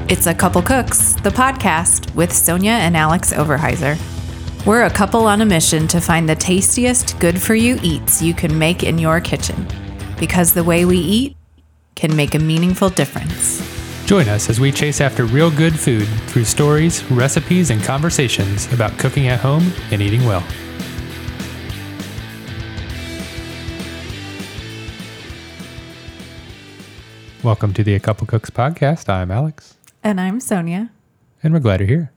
It's A Couple Cooks, the podcast with Sonia and Alex Overheiser. We're a couple on a mission to find the tastiest good-for-you eats you can make in your kitchen, because the way we eat can make a meaningful difference. Join us as we chase after real good food through stories, recipes, and conversations about cooking at home and eating well. Welcome to the A Couple Cooks podcast. I'm Alex. And I'm Sonia. And we're glad you're here.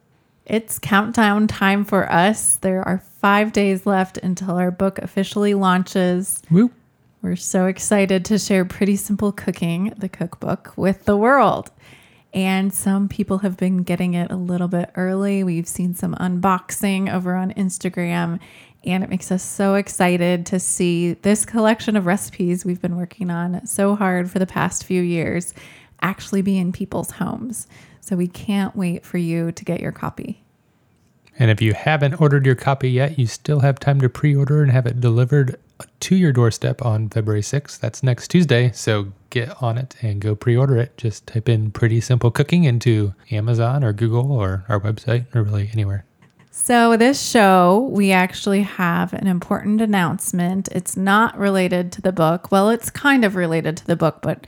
It's countdown time for us. There are 5 days left until our book officially launches. Woo! We're so excited to share Pretty Simple Cooking, the cookbook, with the world. And some people have been getting it a little bit early. We've seen some unboxing over on Instagram, and it makes us so excited to see this collection of recipes we've been working on so hard for the past few years actually be in people's homes. So we can't wait for you to get your copy. And if you haven't ordered your copy yet, you still have time to pre-order and have it delivered to your doorstep on February 6th. That's next Tuesday. So get on it and go pre-order it. Just type in Pretty Simple Cooking into Amazon or Google or our website or really anywhere. So this show, we actually have an important announcement. It's not related to the book. Well, it's kind of related to the book, but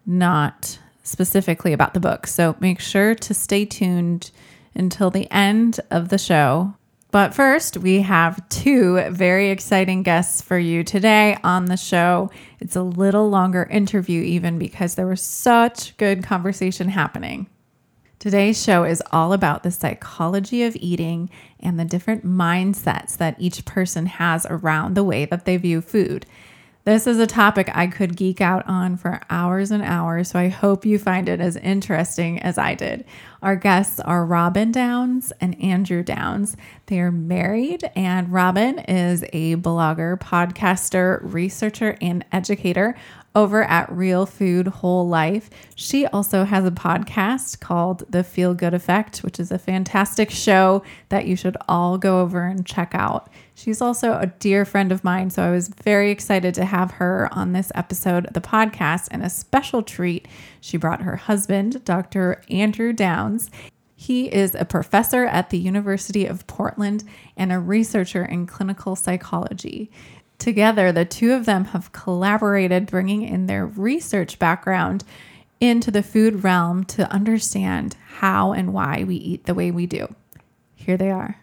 not specifically about the book. So make sure to stay tuned until the end of the show. But first, we have two very exciting guests for you today on the show. It's a little longer interview even because there was such good conversation happening. Today's show is all about the psychology of eating and the different mindsets that each person has around the way that they view food. This is a topic I could geek out on for hours and hours, so I hope you find it as interesting as I did. Our guests are Robin Downs and Andrew Downs. They are married, and Robin is a blogger, podcaster, researcher, and educator over at Real Food Whole Life. She also has a podcast called The Feel Good Effect, which is a fantastic show that you should all go over and check out. She's also a dear friend of mine, so I was very excited to have her on this episode of the podcast. And a special treat, she brought her husband, Dr. Andrew Downs. He is a professor at the University of Portland and a researcher in clinical psychology. Together, the two of them have collaborated, bringing in their research background into the food realm to understand how and why we eat the way we do. Here they are.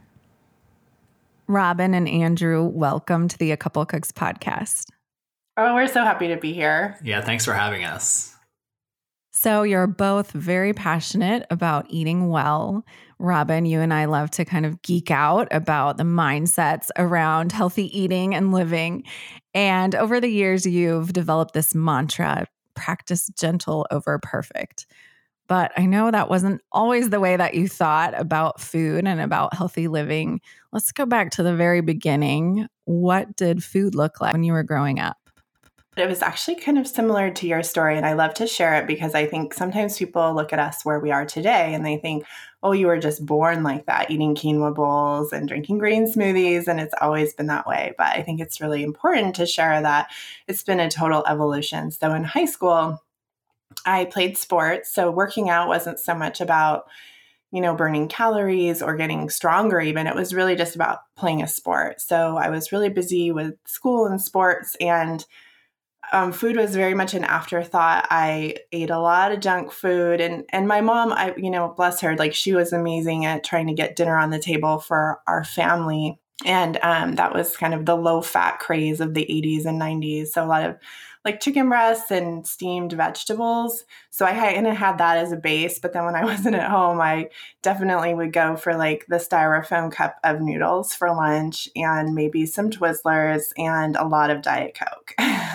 Robin and Andrew, welcome to the A Couple Cooks podcast. Oh, we're so happy to be here. Yeah, thanks for having us. So you're both very passionate about eating well. Robin, you and I love to kind of geek out about the mindsets around healthy eating and living. And over the years, you've developed this mantra, practice gentle over perfect. But I know that wasn't always the way that you thought about food and about healthy living. Let's go back to the very beginning. What did food look like when you were growing up? It was actually kind of similar to your story, and I love to share it because I think sometimes people look at us where we are today and they think, oh, you were just born like that, eating quinoa bowls and drinking green smoothies, and it's always been that way. But I think it's really important to share that it's been a total evolution. So in high school, I played sports, so working out wasn't so much about, burning calories or getting stronger even. It was really just about playing a sport. So I was really busy with school and sports, and food was very much an afterthought. I ate a lot of junk food, and my mom, bless her, she was amazing at trying to get dinner on the table for our family. And that was kind of the low fat craze of the 80s and 90s. So a lot of chicken breasts and steamed vegetables. So I kind of had that as a base. But then when I wasn't at home, I definitely would go for the styrofoam cup of noodles for lunch and maybe some Twizzlers and a lot of Diet Coke.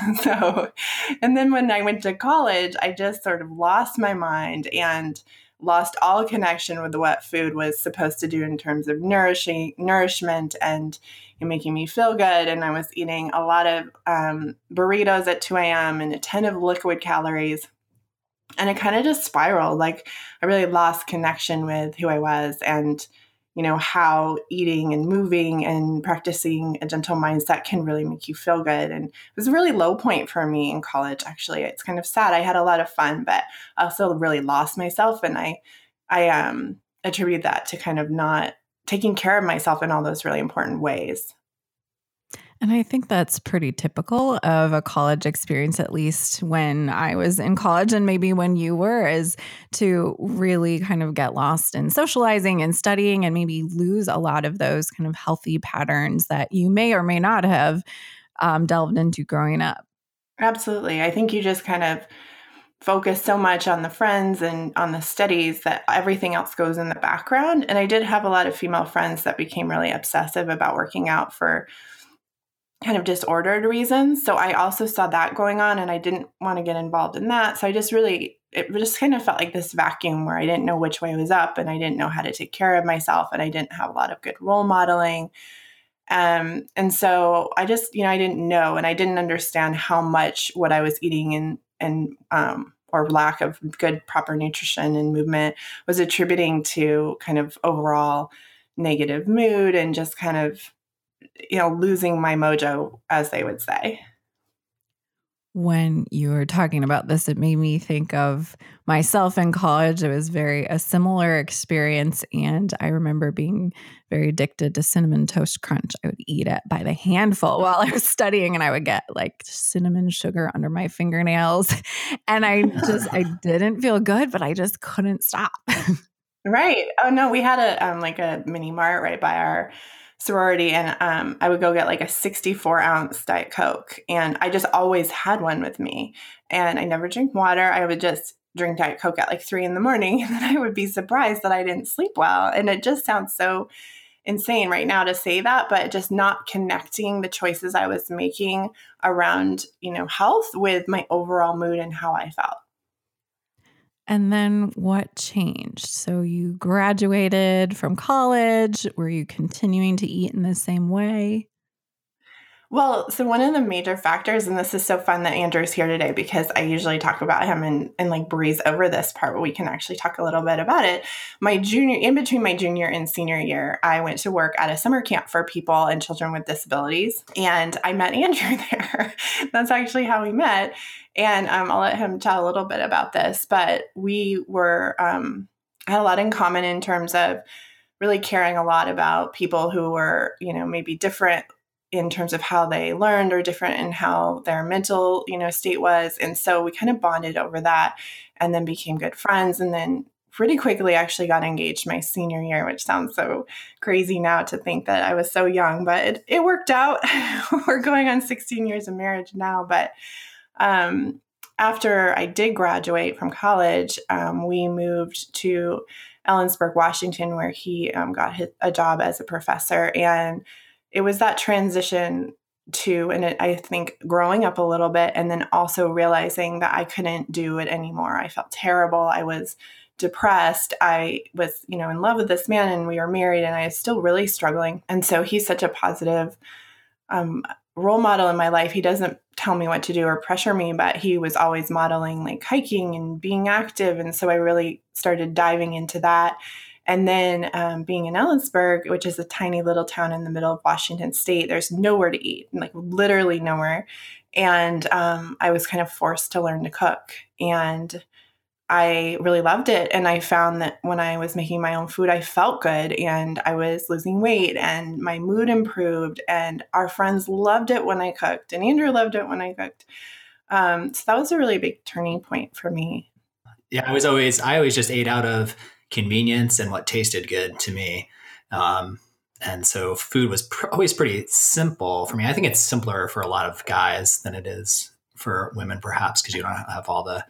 And then when I went to college, I just sort of lost my mind and lost all connection with what food was supposed to do in terms of nourishment and making me feel good. And I was eating a lot of burritos at 2 a.m. and a ton of liquid calories. And it kind of just spiraled. I really lost connection with who I was. And, how eating and moving and practicing a gentle mindset can really make you feel good. And it was a really low point for me in college, actually. It's kind of sad. I had a lot of fun, but I also really lost myself. And I attribute that to kind of not taking care of myself in all those really important ways. And I think that's pretty typical of a college experience, at least when I was in college and maybe when you were, is to really kind of get lost in socializing and studying and maybe lose a lot of those kind of healthy patterns that you may or may not have delved into growing up. Absolutely. I think you just kind of focus so much on the friends and on the studies that everything else goes in the background. And I did have a lot of female friends that became really obsessive about working out for kind of disordered reasons. So I also saw that going on and I didn't want to get involved in that. So it just kind of felt like this vacuum where I didn't know which way was up and I didn't know how to take care of myself and I didn't have a lot of good role modeling. And so I just, I didn't know and I didn't understand how much what I was eating and or lack of good, proper nutrition and movement was attributing to kind of overall negative mood and just kind of losing my mojo, as they would say. When you were talking about this, it made me think of myself in college. It was a similar experience. And I remember being very addicted to Cinnamon Toast Crunch. I would eat it by the handful while I was studying and I would get like cinnamon sugar under my fingernails. And I didn't feel good, but I just couldn't stop. Right. Oh no, we had a mini mart right by our sorority and I would go get like a 64-ounce Diet Coke and I just always had one with me and I never drink water. I would just drink Diet Coke at like 3 a.m. and then I would be surprised that I didn't sleep well. And it just sounds so insane right now to say that, but just not connecting the choices I was making around, health with my overall mood and how I felt. And then what changed? So you graduated from college. Were you continuing to eat in the same way? Well, so one of the major factors, and this is so fun that Andrew's here today because I usually talk about him and like breeze over this part, but we can actually talk a little bit about it. In between my junior and senior year, I went to work at a summer camp for people and children with disabilities. And I met Andrew there. That's actually how we met. And I'll let him tell a little bit about this, but we had a lot in common in terms of really caring a lot about people who were, maybe different in terms of how they learned or different in how their mental, state was. And so we kind of bonded over that and then became good friends. And then pretty quickly actually got engaged my senior year, which sounds so crazy now to think that I was so young, but it worked out. We're going on 16 years of marriage now. But after I did graduate from college, we moved to Ellensburg, Washington, where he got a job as a professor. And it was that transition I think growing up a little bit and then also realizing that I couldn't do it anymore. I felt terrible. I was depressed. I was, in love with this man and we were married and I was still really struggling. And so he's such a positive role model in my life. He doesn't tell me what to do or pressure me, but he was always modeling like hiking and being active. And so I really started diving into that. And then being in Ellensburg, which is a tiny little town in the middle of Washington State, there's nowhere to eat, like literally nowhere. And I was kind of forced to learn to cook. And I really loved it. And I found that when I was making my own food, I felt good and I was losing weight and my mood improved. And our friends loved it when I cooked and Andrew loved it when I cooked. So that was a really big turning point for me. Yeah, I always just ate out of convenience and what tasted good to me. And so food was always pretty simple for me. I think it's simpler for a lot of guys than it is for women, perhaps, because you don't have all the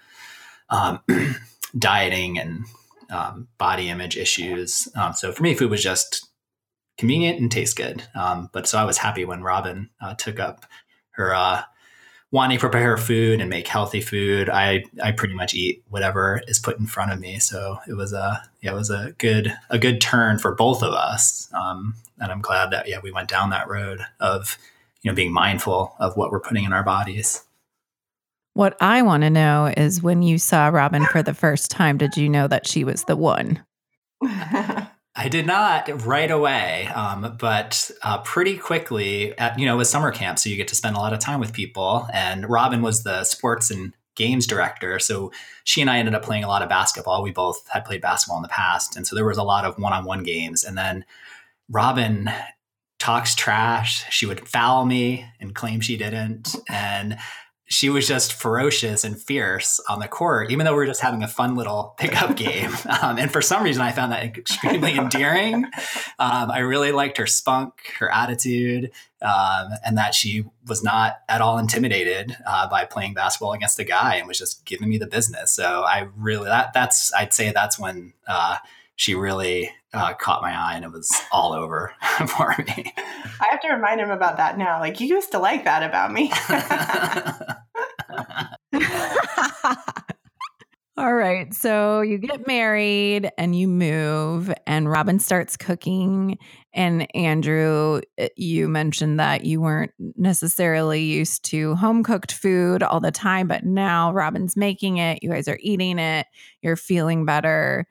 dieting and body image issues. So for me, food was just convenient and tastes good. But so I was happy when Robin took up her wanting to prepare her food and make healthy food. I pretty much eat whatever is put in front of me. So it was a good turn for both of us. And I'm glad that, we went down that road of, being mindful of what we're putting in our bodies. What I want to know is when you saw Robin for the first time, did you know that she was the one? I did not right away, but pretty quickly, it was summer camp, so you get to spend a lot of time with people. And Robin was the sports and games director, so she and I ended up playing a lot of basketball. We both had played basketball in the past, and so there was a lot of one-on-one games. And then Robin talks trash. She would foul me and claim she didn't, and she was just ferocious and fierce on the court, even though we were just having a fun little pickup game. And for some reason, I found that extremely endearing. I really liked her spunk, her attitude, and that she was not at all intimidated by playing basketball against a guy and was just giving me the business. So I really, I'd say that's when she really caught my eye, and it was all over for me. I have to remind him about that now. Like, you used to like that about me. All right. So you get married and you move, and Robin starts cooking. And Andrew, you mentioned that you weren't necessarily used to home cooked food all the time, but now Robin's making it. You guys are eating it. You're feeling better.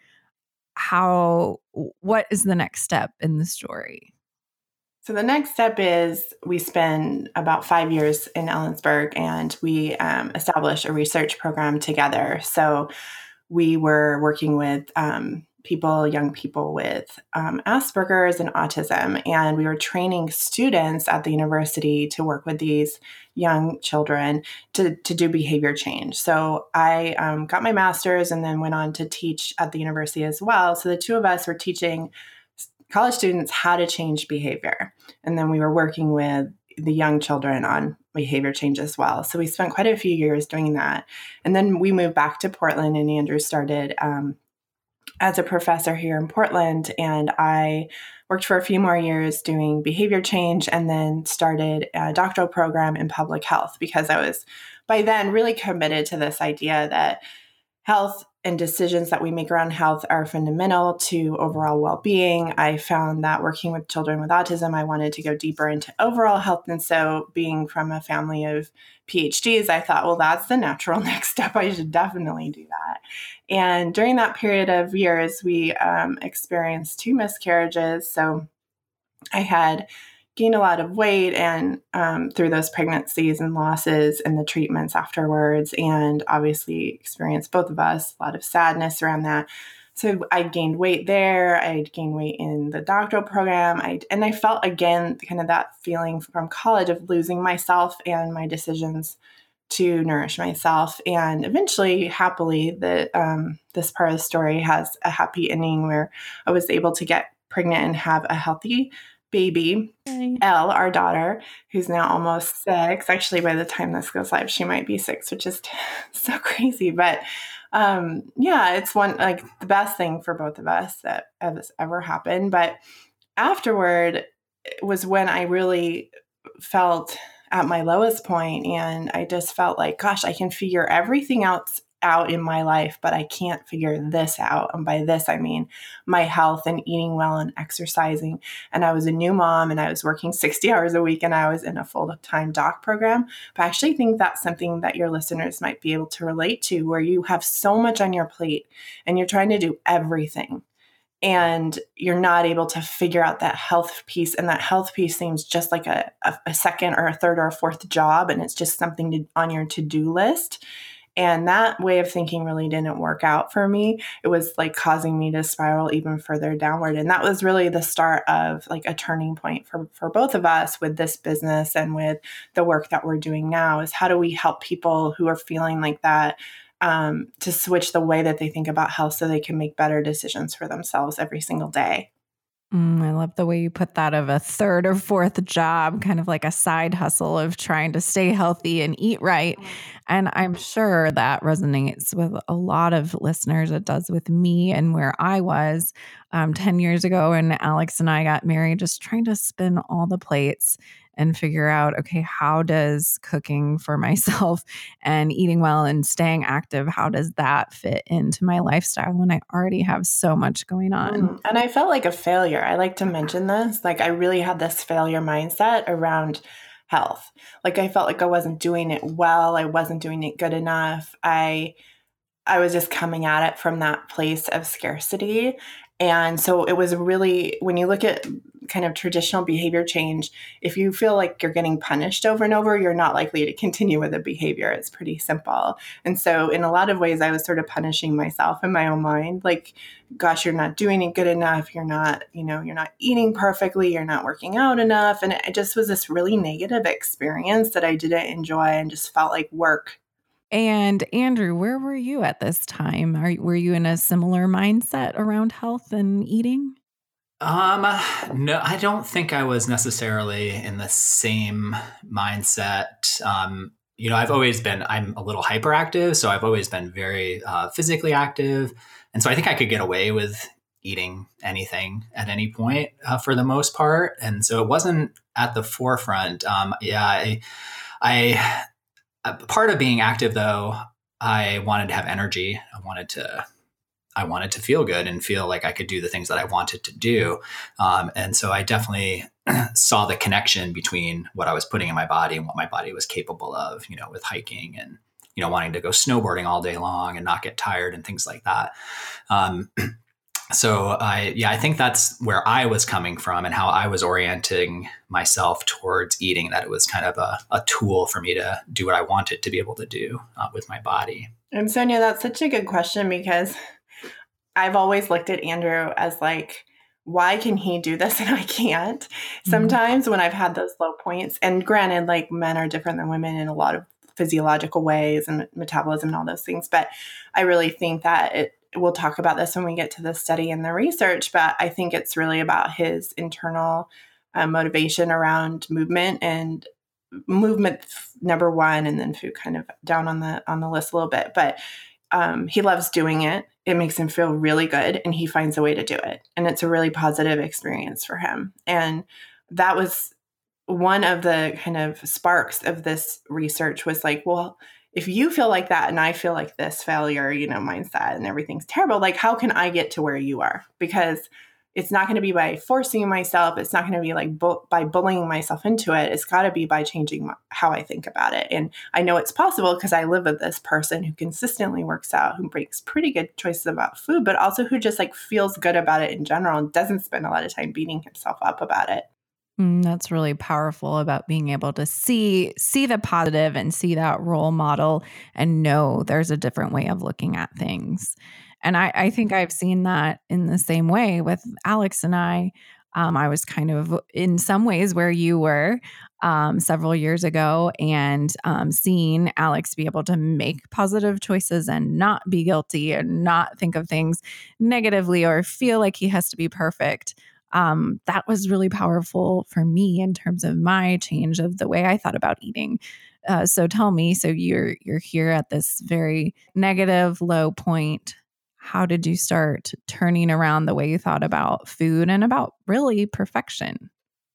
What is the next step in the story? So the next step is we spend about 5 years in Ellensburg, and we establish a research program together. So we were working with young people with Asperger's and autism, and we were training students at the university to work with these young children to do behavior change. So I got my master's and then went on to teach at the university as well. So the two of us were teaching college students how to change behavior. And then we were working with the young children on behavior change as well. So we spent quite a few years doing that. And then we moved back to Portland, and Andrew started as a professor here in Portland. And I worked for a few more years doing behavior change, and then started a doctoral program in public health, because I was by then really committed to this idea that health and decisions that we make around health are fundamental to overall well-being. I found that working with children with autism, I wanted to go deeper into overall health. And so being from a family of PhDs, I thought, well, that's the natural next step. I should definitely do that. And during that period of years, we experienced 2 miscarriages. So I had gained a lot of weight, and through those pregnancies and losses and the treatments afterwards, and obviously experienced, both of us, a lot of sadness around that. So I gained weight there. I'd gained weight in the doctoral program. And I felt, again, kind of that feeling from college of losing myself and my decisions to nourish myself. And eventually, happily, this part of the story has a happy ending where I was able to get pregnant and have a healthy baby, Elle, our daughter, who's now almost 6. Actually, by the time this goes live, she might be 6, which is so crazy. But it's the best thing for both of us that has ever happened. But afterward was when I really felt at my lowest point, and I just felt like, gosh, I can figure everything else out in my life, but I can't figure this out. And by this, I mean my health and eating well and exercising. And I was a new mom, and I was working 60 hours a week, and I was in a full-time doc program. But I actually think that's something that your listeners might be able to relate to, where you have so much on your plate and you're trying to do everything, and you're not able to figure out that health piece. And that health piece seems just like a second or a third or a fourth job. And it's just something on your to-do list. And that way of thinking really didn't work out for me. It was like causing me to spiral even further downward. And that was really the start of like a turning point for both of us with this business and with the work that we're doing now, is how do we help people who are feeling like that to switch the way that they think about health so they can make better decisions for themselves every single day. I love the way you put that, of a third or fourth job, kind of like a side hustle of trying to stay healthy and eat right. And I'm sure that resonates with a lot of listeners. It does with me and where I was 10 years ago when Alex and I got married, just trying to spin all the plates and figure out, okay, how does cooking for myself and eating well and staying active, how does that fit into my lifestyle when I already have so much going on? And I felt like a failure. I like to mention this. Like, I really had this failure mindset around health. Like, I felt like I wasn't doing it well. I wasn't doing it good enough. I was just coming at it from that place of scarcity. And so it was really, when you look at kind of traditional behavior change, if you feel like you're getting punished over and over, you're not likely to continue with the behavior. It's pretty simple. And so in a lot of ways, I was sort of punishing myself in my own mind. Like, gosh, you're not doing it good enough. You're not, you're not eating perfectly. You're not working out enough. And it just was this really negative experience that I didn't enjoy and just felt like work. And Andrew, where were you at this time? Were you in a similar mindset around health and eating? No, I don't think I was necessarily in the same mindset. I'm a little hyperactive, so I've always been very physically active. And so I think I could get away with eating anything at any point for the most part. And so it wasn't at the forefront. Part of being active, though, I wanted to have energy. I wanted to feel good and feel like I could do the things that I wanted to do. And so I definitely saw the connection between what I was putting in my body and what my body was capable of, with hiking and, wanting to go snowboarding all day long and not get tired and things like that. So I think that's where I was coming from and how I was orienting myself towards eating, that it was kind of a tool for me to do what I wanted to be able to do with my body. And Sonia, that's such a good question, because I've always looked at Andrew as like, why can he do this and I can't? Sometimes when I've had those low points, and granted, like, men are different than women in a lot of physiological ways and metabolism and all those things. But I really think that we'll talk about this when we get to the study and the research, but I think it's really about his internal motivation around movement, and movement number one, and then food kind of down on the list a little bit. But he loves doing it. It makes him feel really good, and he finds a way to do it. And it's a really positive experience for him. And that was one of the kind of sparks of this research, was like, well, if you feel like that and I feel like this failure, mindset and everything's terrible, like, how can I get to where you are? Because it's not going to be by forcing myself. It's not going to be like by bullying myself into it. It's got to be by changing how I think about it. And I know it's possible because I live with this person who consistently works out, who makes pretty good choices about food, but also who just like feels good about it in general and doesn't spend a lot of time beating himself up about it. That's really powerful, about being able to see the positive and see that role model and know there's a different way of looking at things. And I think I've seen that in the same way with Alex and I. I was kind of in some ways where you were several years ago, and seeing Alex be able to make positive choices and not be guilty and not think of things negatively or feel like he has to be perfect. That was really powerful for me in terms of my change of the way I thought about eating. So tell me, so you're here at this very negative, low point. How did you start turning around the way you thought about food and about really perfection?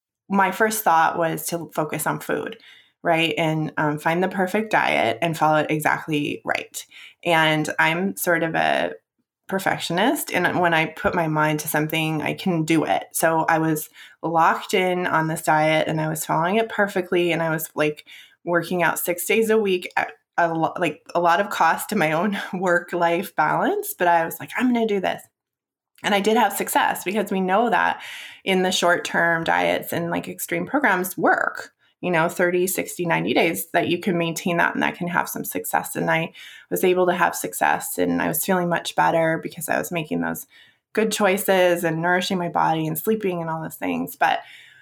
My first thought was to focus on food, right? And find the perfect diet and follow it exactly right. And I'm sort of a perfectionist, and when I put my mind to something, I can do it. So I was locked in on this diet, and I was following it perfectly, and I was like working out 6 days a week at a lot of cost to my own work-life balance. But I was like, I'm going to do this. And I did have success, because we know that in the short-term diets and like extreme programs work. 30, 60, 90 days, that you can maintain that and that can have some success. And I was able to have success, and I was feeling much better because I was making those good choices and nourishing my body and sleeping and all those things. But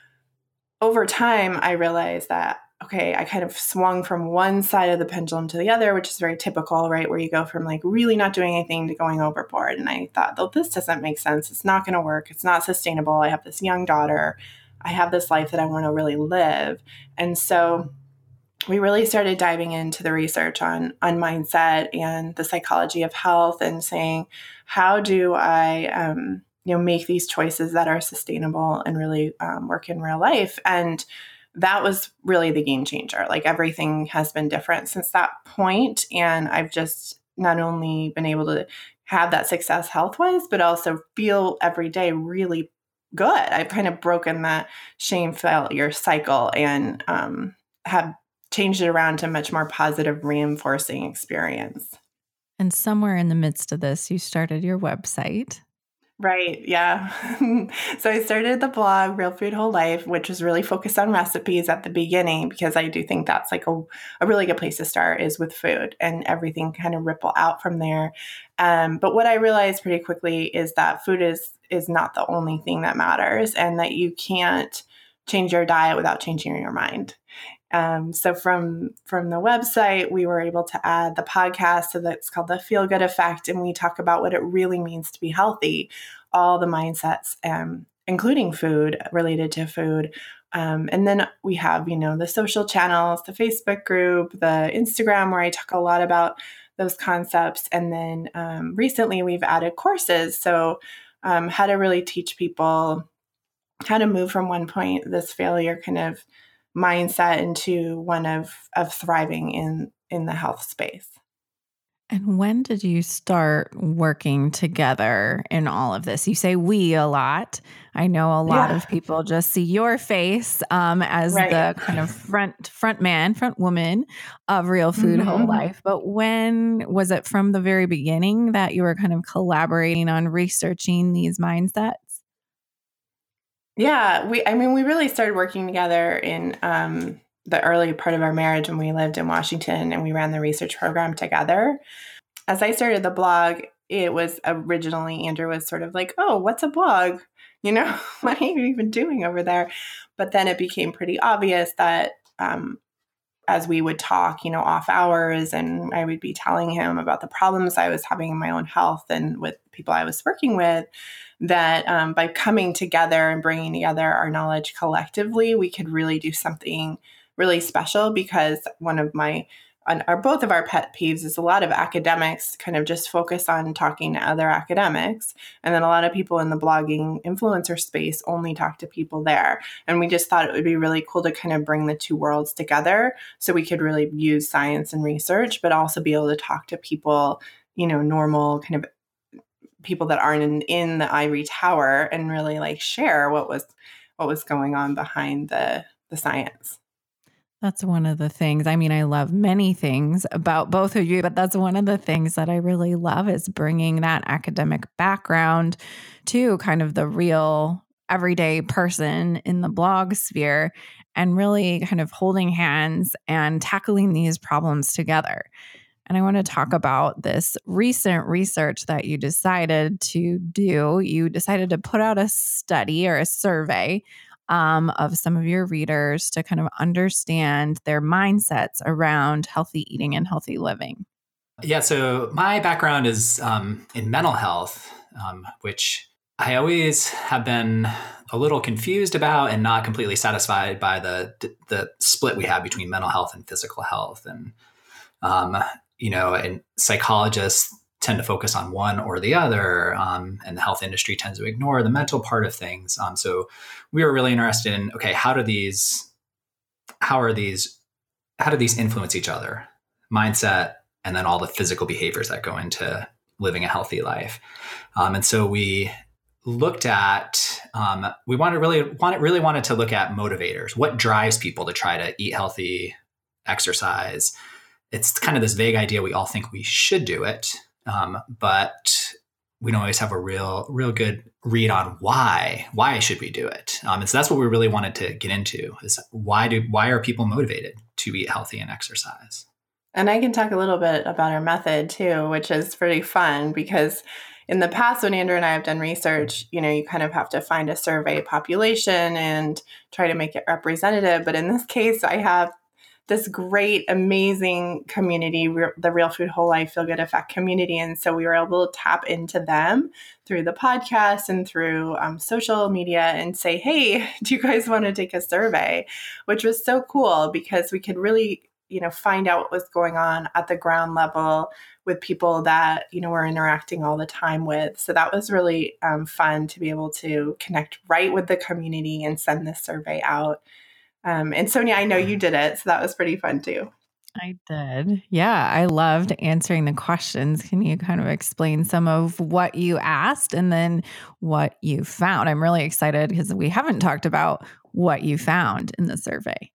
over time, I realized that, okay, I kind of swung from one side of the pendulum to the other, which is very typical, right? Where you go from like really not doing anything to going overboard. And I thought, though, this doesn't make sense. It's not going to work. It's not sustainable. I have this young daughter. I have this life that I want to really live. And so we really started diving into the research on mindset and the psychology of health, and saying, how do I, make these choices that are sustainable and really work in real life? And that was really the game changer. Like, everything has been different since that point. And I've just not only been able to have that success health-wise, but also feel every day really good. I've kind of broken that shame failure cycle and have changed it around to a much more positive, reinforcing experience. And somewhere in the midst of this, you started your website. Right. Yeah. So I started the blog Real Food Whole Life, which was really focused on recipes at the beginning, because I do think that's like a really good place to start is with food, and everything kind of ripple out from there. But what I realized pretty quickly is that food is not the only thing that matters, and that you can't change your diet without changing your mind. So from the website, we were able to add the podcast. So that's called the Feel Good Effect. And we talk about what it really means to be healthy, all the mindsets, including food, related to food. And then we have, the social channels, the Facebook group, the Instagram, where I talk a lot about those concepts. And then recently we've added courses. So how to really teach people how to move from one point, this failure kind of mindset, into one of thriving in the health space. And when did you start working together in all of this? You say we a lot. I know a lot of people just see your face as the kind of front woman of Real Food Whole Life. But when was it, from the very beginning, that you were kind of collaborating on researching these mindsets? Yeah, we really started working together in the early part of our marriage when we lived in Washington, and we ran the research program together. As I started the blog, it was originally, Andrew was sort of like, oh, what's a blog? What are you even doing over there? But then it became pretty obvious that as we would talk, off hours, and I would be telling him about the problems I was having in my own health and with people I was working with, that by coming together and bringing together our knowledge collectively, we could really do something really special. Because both of our pet peeves is a lot of academics kind of just focus on talking to other academics. And then a lot of people in the blogging influencer space only talk to people there. And we just thought it would be really cool to kind of bring the two worlds together, so we could really use science and research, but also be able to talk to people, normal kind of people that aren't in the ivory tower, and really like share what was going on behind the science. That's one of the things. I mean, I love many things about both of you, but that's one of the things that I really love, is bringing that academic background to kind of the real everyday person in the blog sphere, and really kind of holding hands and tackling these problems together. And I want to talk about this recent research that you decided to do. You decided to put out a study or a survey of some of your readers to kind of understand their mindsets around healthy eating and healthy living. Yeah, so my background is in mental health, which I always have been a little confused about and not completely satisfied by the split we have between mental health and physical health. And and psychologists tend to focus on one or the other, and the health industry tends to ignore the mental part of things. So we were really interested in, okay, how do these influence each other? Mindset, and then all the physical behaviors that go into living a healthy life. And so we looked at, we really wanted to look at motivators. What drives people to try to eat healthy, exercise? It's kind of this vague idea. We all think we should do it, but we don't always have a real good read on why should we do it. And so that's what we really wanted to get into, is why are people motivated to eat healthy and exercise? And I can talk a little bit about our method too, which is pretty fun, because in the past, when Andrew and I have done research, you kind of have to find a survey population and try to make it representative. But in this case, I have this great, amazing community, the Real Food Whole Life Feel Good Effect community. And so we were able to tap into them through the podcast and through social media and say, hey, do you guys want to take a survey? Which was so cool, because we could really, find out what was going on at the ground level with people that, we're interacting all the time with. So that was really fun to be able to connect right with the community and send this survey out. And Sonia, I know you did it, so that was pretty fun too. I did. Yeah, I loved answering the questions. Can you kind of explain some of what you asked and then what you found? I'm really excited because we haven't talked about what you found in the survey.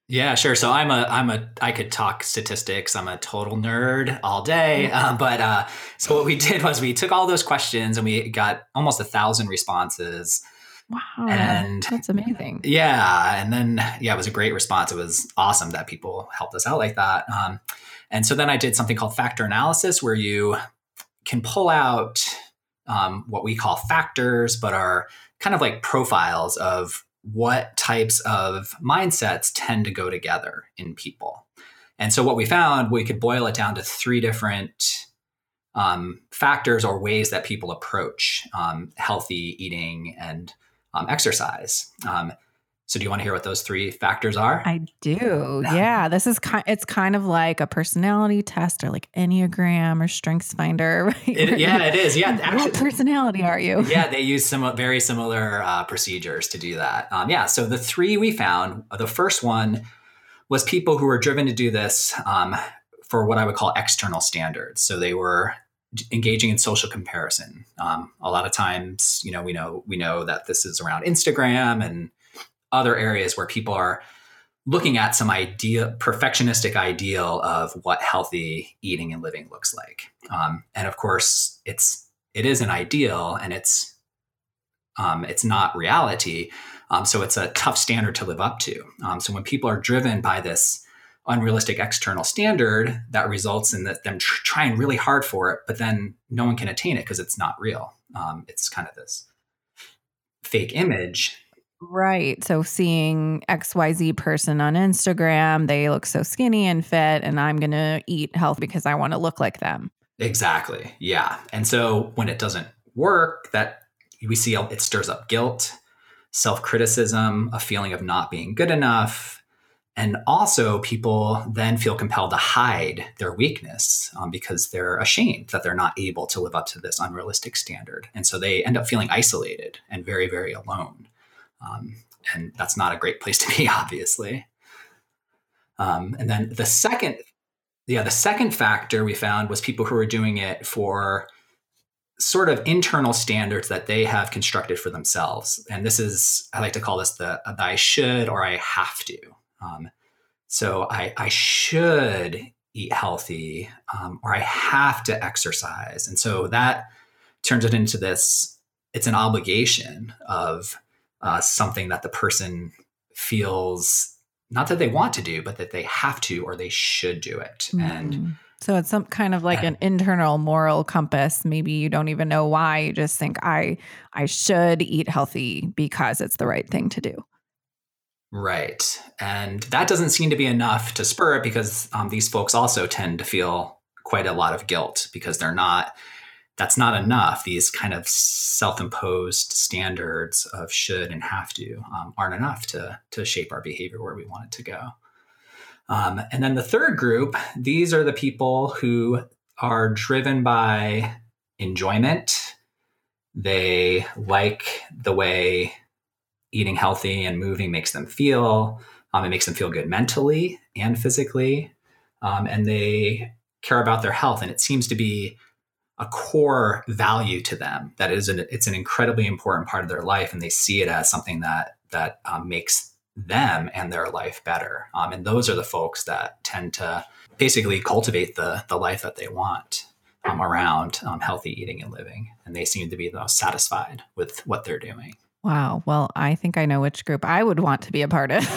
Yeah, sure. So I could talk statistics. I'm a total nerd all day. So what we did was we took all those questions and we got almost 1,000 responses. Wow, And that's amazing. yeah, and then it was a great response. It was awesome that people helped us out like that. And so then I did something called factor analysis, where you can pull out what we call factors, but are kind of like profiles of what types of mindsets tend to go together in people. And so what we found, we could boil it down to 3 different factors or ways that people approach healthy eating and exercise. So do you want to hear what those 3 factors are? I do. Yeah. This is it's kind of like a personality test or like Enneagram or Strengths Finder. Right? It is. Yeah. Actually, what personality are you? Yeah. They use some very similar procedures to do that. So the 3 we found, the first one was people who were driven to do this for what I would call external standards. So they were engaging in social comparison. A lot of times, we know that this is around Instagram and other areas where people are looking at some perfectionistic ideal of what healthy eating and living looks like. And of course, it is an ideal, and it's not reality. So it's a tough standard to live up to. So when people are driven by this unrealistic external standard, that results in them trying really hard for it, but then no one can attain it because it's not real. It's kind of this fake image. Right. So seeing XYZ person on Instagram, they look so skinny and fit, and I'm going to eat healthy because I want to look like them. Exactly. Yeah. And so when it doesn't work, that we see it stirs up guilt, self-criticism, a feeling of not being good enough. And also people then feel compelled to hide their weakness because they're ashamed that they're not able to live up to this unrealistic standard. And so they end up feeling isolated and very, very alone. And that's not a great place to be, obviously. And then the second factor we found was people who were doing it for sort of internal standards that they have constructed for themselves. And this is, I like to call this the I should or I have to. So I should eat healthy, or I have to exercise. And so that turns it into this, it's an obligation of something that the person feels not that they want to do, but that they have to or they should do it. And so it's some kind of like an internal moral compass. Maybe you don't even know why. You just think I should eat healthy because it's the right thing to do. Right. And that doesn't seem to be enough to spur it because these folks also tend to feel quite a lot of guilt because that's not enough. These kind of self-imposed standards of should and have to aren't enough to shape our behavior where we want it to go. And then the third group, these are the people who are driven by enjoyment. They like the way eating healthy and moving makes them feel. It makes them feel good mentally and physically. And they care about their health. And it seems to be a core value to them. That it's an incredibly important part of their life. And they see it as something that makes them and their life better. And those are the folks that tend to basically cultivate the life that they want around healthy eating and living. And they seem to be the most satisfied with what they're doing. Wow. Well, I think I know which group I would want to be a part of.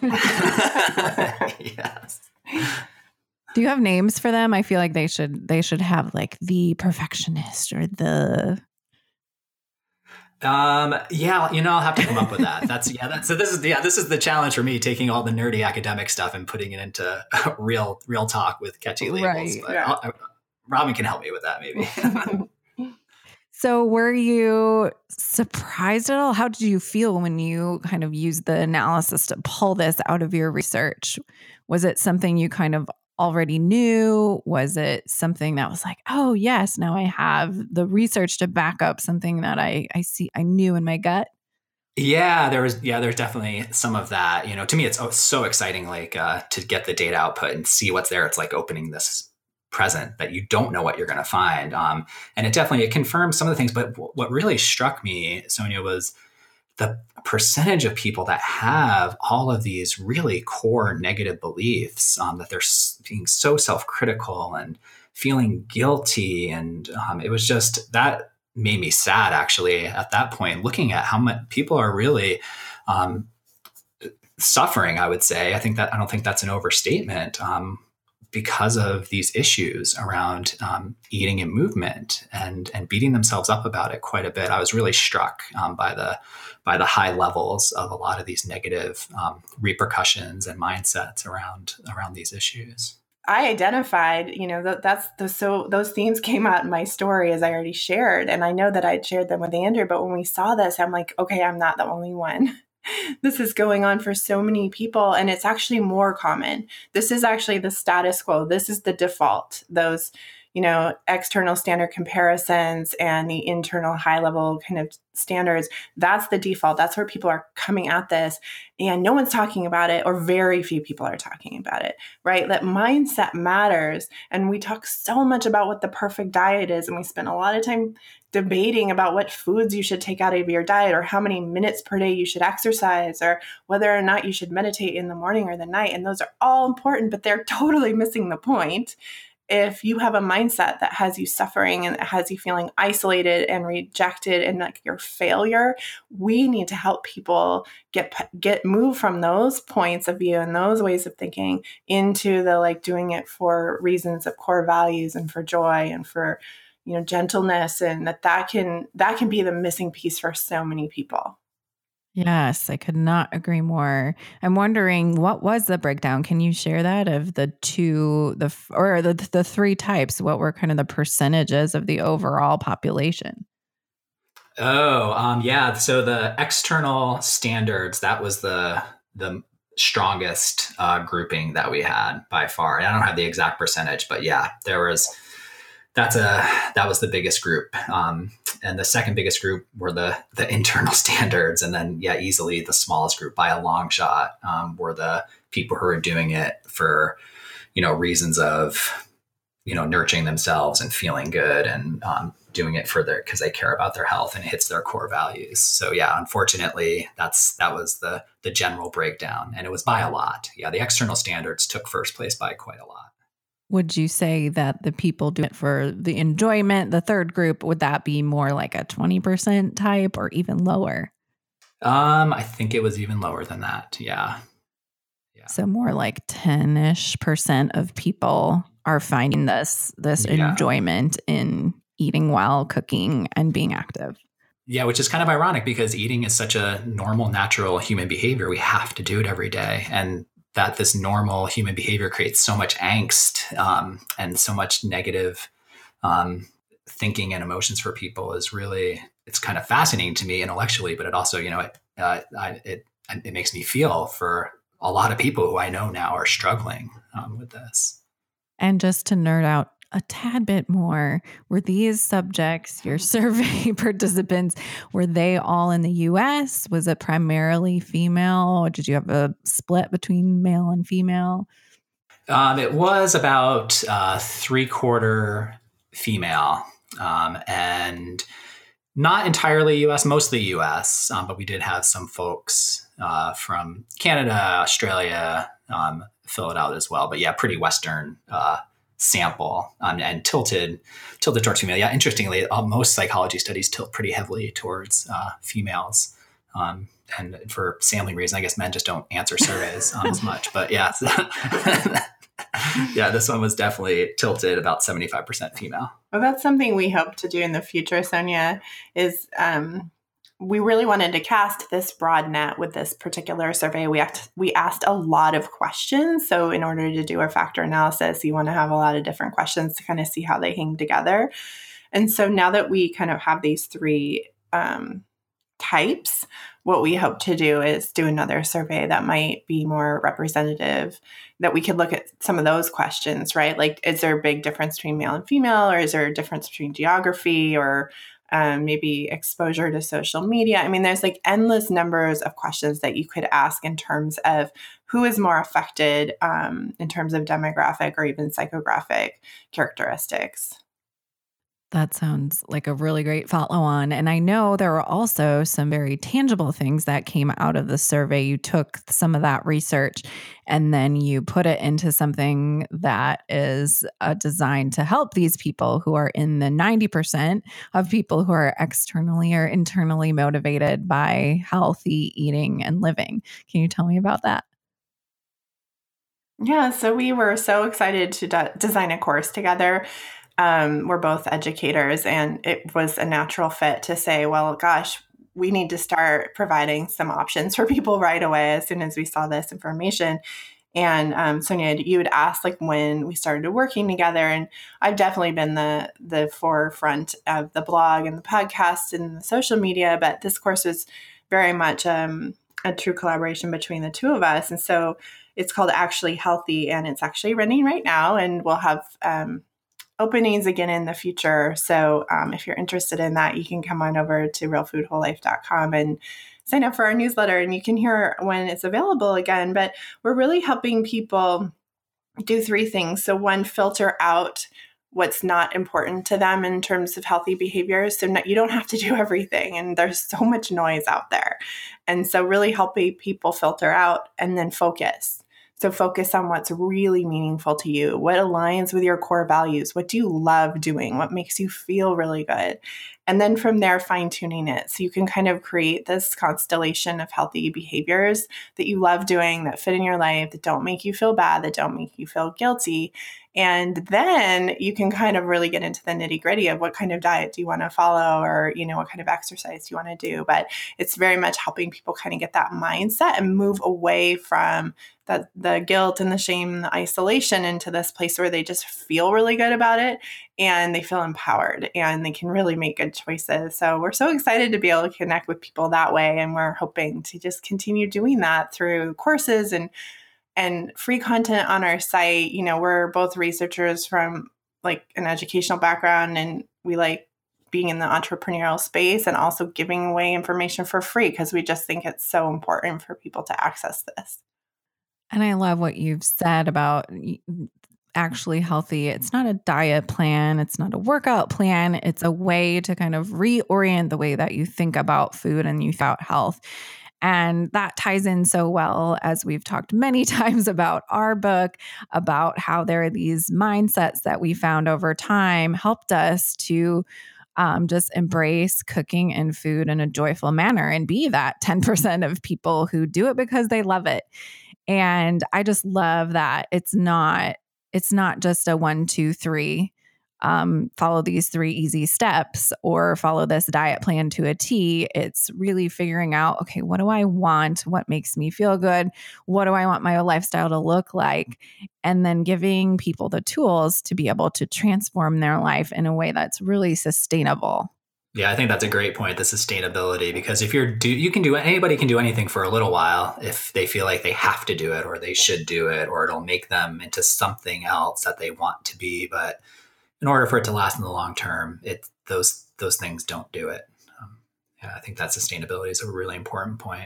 Yes. Do you have names for them? I feel like they should have like the perfectionist or the. I'll have to come up with that. So this is the challenge for me, taking all the nerdy academic stuff and putting it into real talk with catchy labels. Right. But yeah. Robin can help me with that maybe. So were you surprised at all? How did you feel when you kind of used the analysis to pull this out of your research? Was it something you kind of already knew? Was it something that was like, oh yes, now I have the research to back up something that I knew in my gut? Yeah, there's definitely some of that. To me, it's so exciting, like to get the data output and see what's there. It's like opening this present that you don't know what you're going to find. And it confirms some of the things. But what really struck me, Sonia, was the percentage of people that have all of these really core negative beliefs, that they're being so self-critical and feeling guilty. And it was just, that made me sad, actually, at that point, looking at how much people are really suffering, I would say. I don't think that's an overstatement, because of these issues around eating and movement, and beating themselves up about it quite a bit. I was really struck by the high levels of a lot of these negative repercussions and mindsets around these issues. I identified, those themes came out in my story, as I already shared. And I know that I'd shared them with Andrew, but when we saw this, I'm like, okay, I'm not the only one. This is going on for so many people, and it's actually more common. This is actually the status quo. This is the default. Those, external standard comparisons and the internal high level kind of standards, that's the default. That's where people are coming at this, and no one's talking about it, or very few people are talking about it, right? That mindset matters. And we talk so much about what the perfect diet is, and we spend a lot of time debating about what foods you should take out of your diet, or how many minutes per day you should exercise, or whether or not you should meditate in the morning or the night. And those are all important, but they're totally missing the point. If you have a mindset that has you suffering and that has you feeling isolated and rejected and like your failure, we need to help people get move from those points of view and those ways of thinking into the doing it for reasons of core values and for joy and for gentleness, and that can be the missing piece for so many people. Yes, I could not agree more. I'm wondering, what was the breakdown? Can you share that of the three types? What were kind of the percentages of the overall population? Yeah. So the external standards, that was the strongest grouping that we had by far. And I don't have the exact percentage, but yeah, that was the biggest group. And the second biggest group were the internal standards. And then, easily the smallest group by a long shot were the people who are doing it for, reasons of, nurturing themselves and feeling good, and doing it because they care about their health and it hits their core values. So unfortunately, that was the general breakdown, and it was by a lot. Yeah, the external standards took first place by quite a lot. Would you say that the people do it for the enjoyment? The third group, would that be more like a 20% type or even lower? I think it was even lower than that. Yeah. So more like 10-ish% of people are finding this enjoyment in eating well, cooking, and being active. Yeah, which is kind of ironic because eating is such a normal, natural human behavior. We have to do it every day. And that this normal human behavior creates so much angst and so much negative thinking and emotions for people it's kind of fascinating to me intellectually, but it also, it makes me feel for a lot of people who I know now are struggling with this. And just to nerd out a tad bit more, were these subjects, your survey participants, were they all in the U.S.? Was it primarily female, or did you have a split between male and female? It was about 3/4 female, and not entirely U.S., mostly U.S., but we did have some folks from Canada, Australia, fill it out as well. But pretty Western sample, and tilted towards female. Yeah, interestingly, most psychology studies tilt pretty heavily towards females, and for sampling reasons, I guess men just don't answer surveys as much. But this one was definitely tilted about 75% female. Well, that's something we hope to do in the future, Sonia, is we really wanted to cast this broad net with this particular survey. We asked a lot of questions. So in order to do a factor analysis, you want to have a lot of different questions to kind of see how they hang together. And so now that we kind of have these three types, what we hope to do is do another survey that might be more representative, that we could look at some of those questions, right? Like, is there a big difference between male and female, or is there a difference between geography, or maybe exposure to social media? I mean, there's like endless numbers of questions that you could ask in terms of who is more affected in terms of demographic or even psychographic characteristics. That sounds like a really great follow on. And I know there were also some very tangible things that came out of the survey. You took some of that research and then you put it into something that is designed to help these people who are in the 90% of people who are externally or internally motivated by healthy eating and living. Can you tell me about that? Yeah, so we were so excited to design a course together. We're both educators, and it was a natural fit to say, well, gosh, we need to start providing some options for people right away as soon as we saw this information. And Sonia, you had asked like when we started working together, and I've definitely been the forefront of the blog and the podcast and the social media, but this course was very much a true collaboration between the two of us. And so it's called Actually Healthy, and it's actually running right now, and we'll have openings again in the future. So if you're interested in that, you can come on over to realfoodwholelife.com and sign up for our newsletter, and you can hear when it's available again. But we're really helping people do three things. So one, filter out what's not important to them in terms of healthy behaviors. So you don't have to do everything, and there's so much noise out there. And so really helping people filter out and then focus. So focus on what's really meaningful to you, what aligns with your core values, what do you love doing, what makes you feel really good. And then from there, fine tuning it. So you can kind of create this constellation of healthy behaviors that you love doing, that fit in your life, that don't make you feel bad, that don't make you feel guilty. And then you can kind of really get into the nitty gritty of what kind of diet do you want to follow, or, what kind of exercise do you want to do. But it's very much helping people kind of get that mindset and move away from the guilt and the shame and the isolation into this place where they just feel really good about it and they feel empowered and they can really make good choices. So we're so excited to be able to connect with people that way. And we're hoping to just continue doing that through courses and free content on our site. We're both researchers from like an educational background, and we like being in the entrepreneurial space and also giving away information for free because we just think it's so important for people to access this. And I love what you've said about Actually Healthy. It's not a diet plan. It's not a workout plan. It's a way to kind of reorient the way that you think about food and you think about health. And that ties in so well, as we've talked many times about our book, about how there are these mindsets that we found over time helped us to just embrace cooking and food in a joyful manner and be that 10% of people who do it because they love it. And I just love that it's not just a 1, 2, 3, follow these 3 easy steps or follow this diet plan to a T. It's really figuring out, okay, what do I want? What makes me feel good? What do I want my lifestyle to look like? And then giving people the tools to be able to transform their life in a way that's really sustainable. Yeah, I think that's a great point, the sustainability, because if anybody can do anything for a little while if they feel like they have to do it or they should do it, or it'll make them into something else that they want to be. But in order for it to last in the long term, those things don't do it. I think that sustainability is a really important point.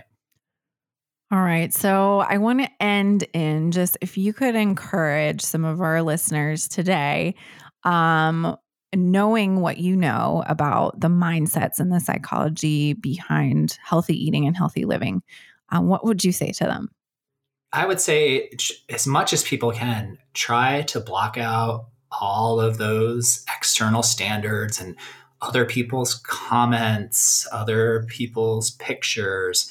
All right. So I want to end in just if you could encourage some of our listeners today, knowing what you know about the mindsets and the psychology behind healthy eating and healthy living, what would you say to them? I would say, as much as people can, try to block out all of those external standards and other people's comments, other people's pictures,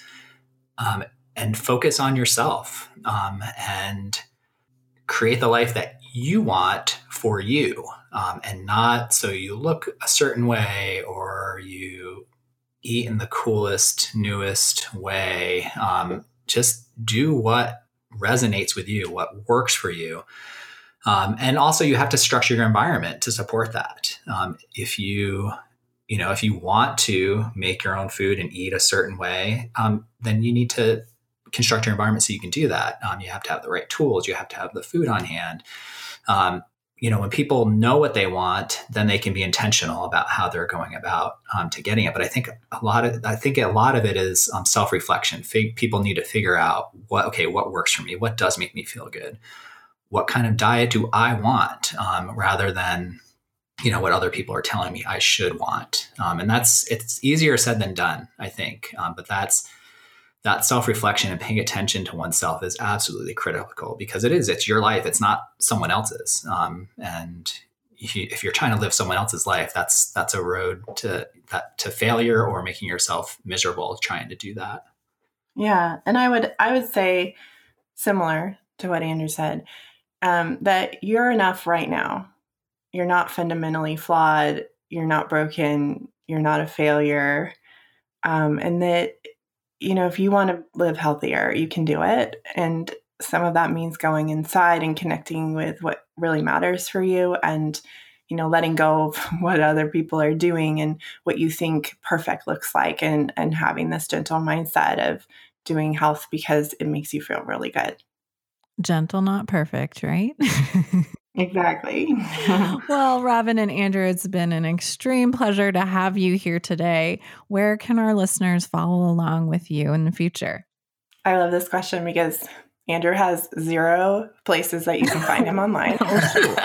and focus on yourself and create the life that you want for you, and not so you look a certain way or you eat in the coolest, newest way. Just do what resonates with you, what works for you. And also you have to structure your environment to support that. If you want to make your own food and eat a certain way, then you need to construct your environment so you can do that. You have to have the right tools. You have to have the food on hand. When people know what they want, then they can be intentional about how they're going about to getting it. But I think a lot of it is self-reflection. People need to figure out what works for me, what does make me feel good, what kind of diet do I want, rather than what other people are telling me I should want. And it's easier said than done, I think. But that self-reflection and paying attention to oneself is absolutely critical, because it's your life. It's not someone else's. And if you're trying to live someone else's life, that's a road to failure, or making yourself miserable trying to do that. Yeah. And I would say, similar to what Andrew said, that you're enough right now. You're not fundamentally flawed. You're not broken. You're not a failure. And that, if you want to live healthier, you can do it. And some of that means going inside and connecting with what really matters for you, and, letting go of what other people are doing and what you think perfect looks like, and having this gentle mindset of doing health because it makes you feel really good. Gentle, not perfect, right? Exactly. Well, Robin and Andrew, it's been an extreme pleasure to have you here today. Where can our listeners follow along with you in the future? I love this question because Andrew has 0 places that you can find him online. You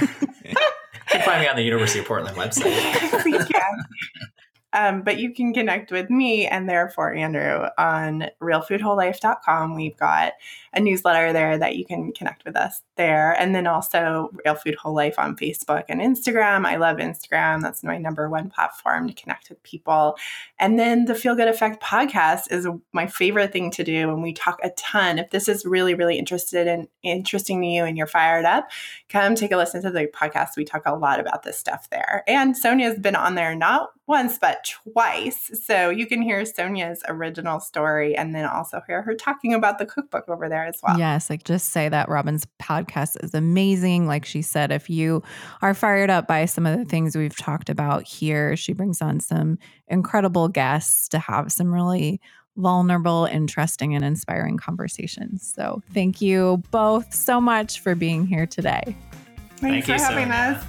can find me on the University of Portland website. You can. But you can connect with me, and therefore Andrew, on realfoodwholelife.com. We've got a newsletter there that you can connect with us there. And then also Real Food Whole Life on Facebook and Instagram. I love Instagram. That's my #1 platform to connect with people. And then the Feel Good Effect podcast is my favorite thing to do. And we talk a ton. If this is really, really interesting to you and you're fired up, come take a listen to the podcast. We talk a lot about this stuff there. And Sonia's been on there not once, but twice. So you can hear Sonia's original story, and then also hear her talking about the cookbook over there as well. Yes, just say that Robin's podcast is amazing. Like she said, if you are fired up by some of the things we've talked about here, she brings on some incredible guests to have some really vulnerable, interesting, and inspiring conversations. So thank you both so much for being here today. Thanks for having us.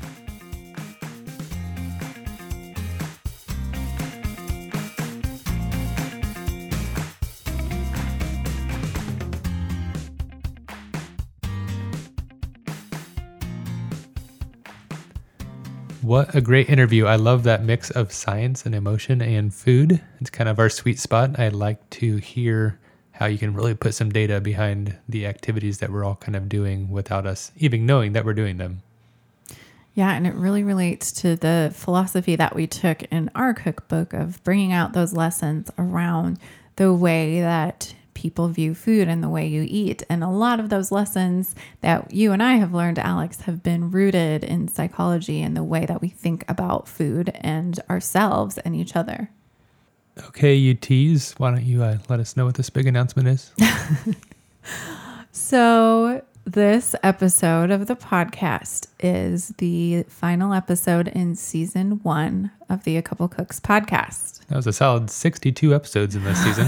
What a great interview. I love that mix of science and emotion and food. It's kind of our sweet spot. I'd like to hear how you can really put some data behind the activities that we're all kind of doing without us even knowing that we're doing them. Yeah, and it really relates to the philosophy that we took in our cookbook of bringing out those lessons around the way that people view food and the way you eat. And a lot of those lessons that you and I have learned, Alex, have been rooted in psychology and the way that we think about food and ourselves and each other. Okay, you tease. Why don't you let us know what this big announcement is? So this episode of the podcast is the final episode in season 1 of the A Couple Cooks podcast. That was a solid 62 episodes in this season.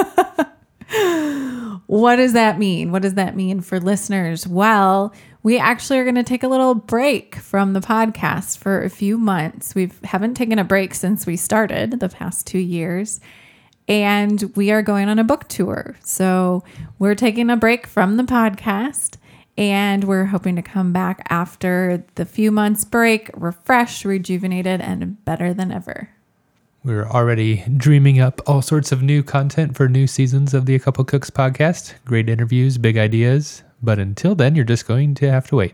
What does that mean? What does that mean for listeners? Well, we actually are going to take a little break from the podcast for a few months. We haven't taken a break since we started the past 2 years, and we are going on a book tour. So we're taking a break from the podcast, and we're hoping to come back after the few months break, refreshed, rejuvenated, and better than ever. We're already dreaming up all sorts of new content for new seasons of the A Couple Cooks podcast. Great interviews, big ideas. But until then, you're just going to have to wait.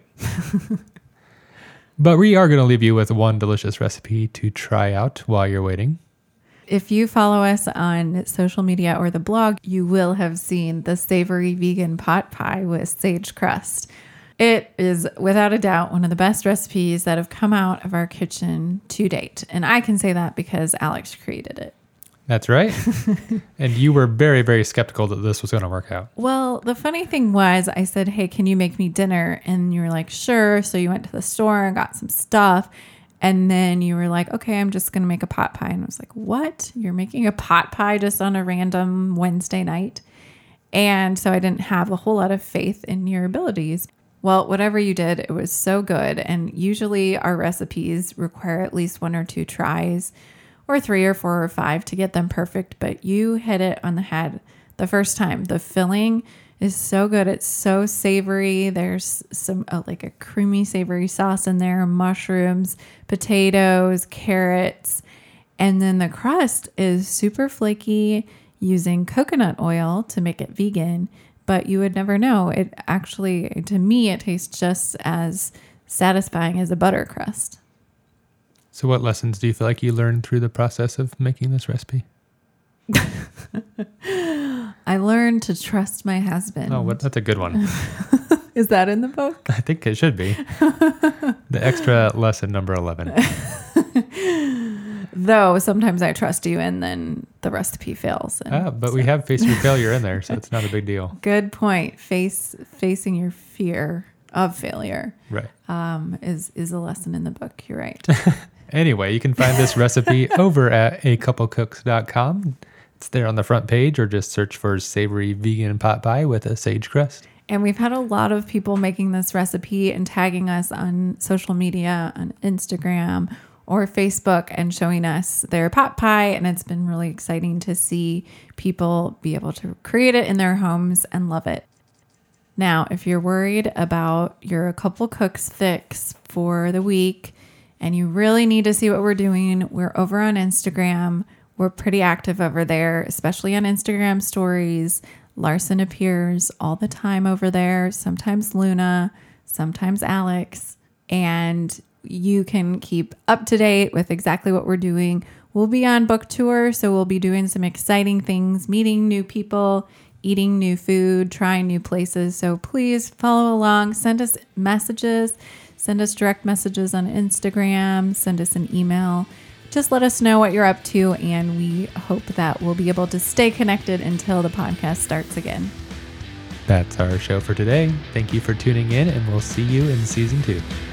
But we are going to leave you with one delicious recipe to try out while you're waiting. If you follow us on social media or the blog, you will have seen the savory vegan pot pie with sage crust. It is without a doubt one of the best recipes that have come out of our kitchen to date. And I can say that because Alex created it. That's right. And you were very, very skeptical that this was going to work out. Well, the funny thing was I said, hey, can you make me dinner? And you were like, sure. So you went to the store and got some stuff. And then you were like, okay, I'm just going to make a pot pie. And I was like, what? You're making a pot pie just on a random Wednesday night? And so I didn't have a whole lot of faith in your abilities. Well, whatever you did, it was so good. And usually our recipes require at least 1 or 2 tries, or 3 or 4 or 5 to get them perfect. But you hit it on the head the first time. The filling is so good. It's so savory. There's some like a creamy savory sauce in there, mushrooms, potatoes, carrots, and then the crust is super flaky using coconut oil to make it vegan, but you would never know. It actually, to me, it tastes just as satisfying as a butter crust. So what lessons do you feel like you learned through the process of making this recipe? I learned to trust my husband. Oh, that's a good one. Is that in the book? I think it should be. The extra lesson number 11. Though sometimes I trust you and then the recipe fails. But we have Face Your Failure in there, so it's not a big deal. Good point. Facing your fear of failure, right? Is a lesson in the book. You're right. Anyway, you can find this recipe over at acouplecooks.com. It's there on the front page, or just search for savory vegan pot pie with a sage crust. And we've had a lot of people making this recipe and tagging us on social media, on Instagram or Facebook, and showing us their pot pie. And it's been really exciting to see people be able to create it in their homes and love it. Now, if you're worried about your A Couple Cooks fix for the week and you really need to see what we're doing, we're over on Instagram. We're pretty active over there, especially on Instagram stories. Larson appears all the time over there, sometimes Luna, sometimes Alex, and you can keep up to date with exactly what we're doing. We'll be on book tour, so we'll be doing some exciting things, meeting new people, eating new food, trying new places. So please follow along, send us messages, send us direct messages on Instagram, send us an email. Just let us know what you're up to, and we hope that we'll be able to stay connected until the podcast starts again. That's our show for today. Thank you for tuning in, and we'll see you in season 2.